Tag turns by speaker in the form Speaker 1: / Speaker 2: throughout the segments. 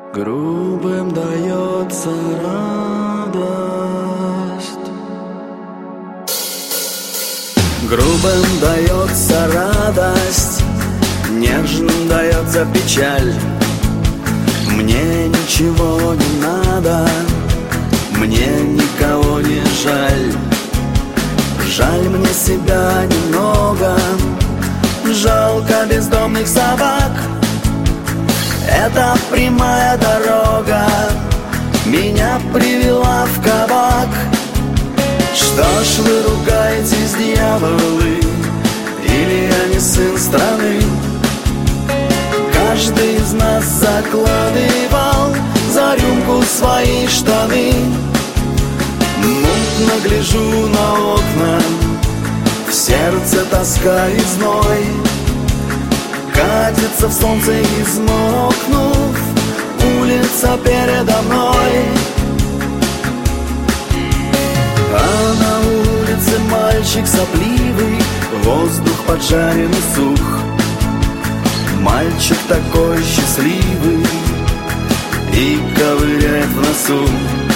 Speaker 1: Грубым дается радость, грубым дается радость, нежным дается печаль. Мне ничего не надо, мне никого не жаль. Жаль мне себя немного, жалко бездомных собак. Эта прямая дорога меня привела в кабак. Что ж вы ругаетесь, дьяволы, или я не сын страны? Каждый из нас закладывал за рюмку свои штаны. Мутно гляжу на окна, в сердце тоска и зной. Катится в солнце, измокнув, улица передо мной. А на улице мальчик сопливый, воздух поджарен и сух. Мальчик такой счастливый и ковыряет в носу.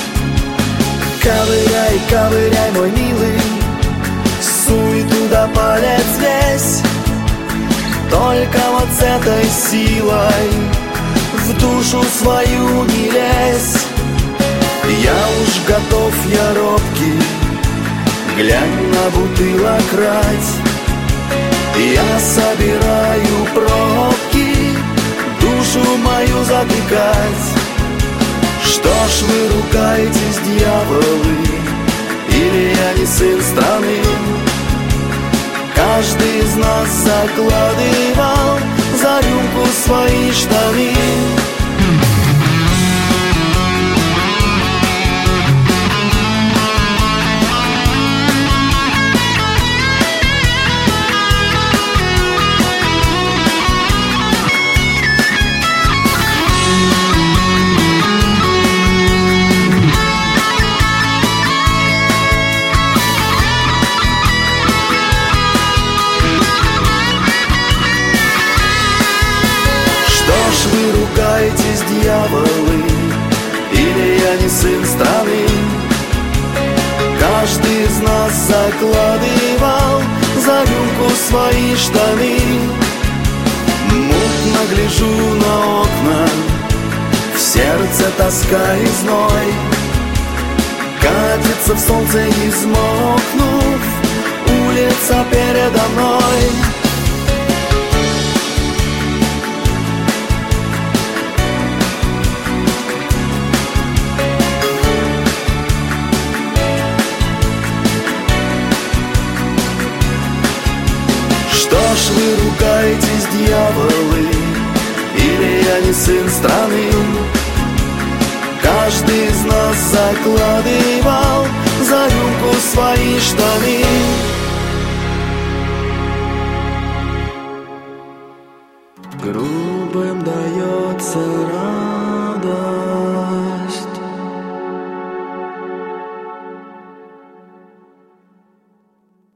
Speaker 1: Ковыряй, ковыряй, мой милый, суй туда палец весь. Только вот с этой силой в душу свою не лезь. Я уж готов, я робкий, глянь на бутылок рать. Я собираю пробки, душу мою затыкать. Что ж вы ругаетесь, дьяволы, или я не сын страны? Каждый из нас закладывал за рюмку свои штаны. Вы ругаетесь, дьяволы, или я не сын страны? Каждый из нас закладывал за рюмку свои штаны. Мутно гляжу на окна, в сердце тоска и зной. Катится в солнце, измокнув, улица передо мной. Что ж вы ругаетесь, дьяволы, или я не сын страны? Каждый из нас закладывал за рюмку свои штаны. Грубым дается радость,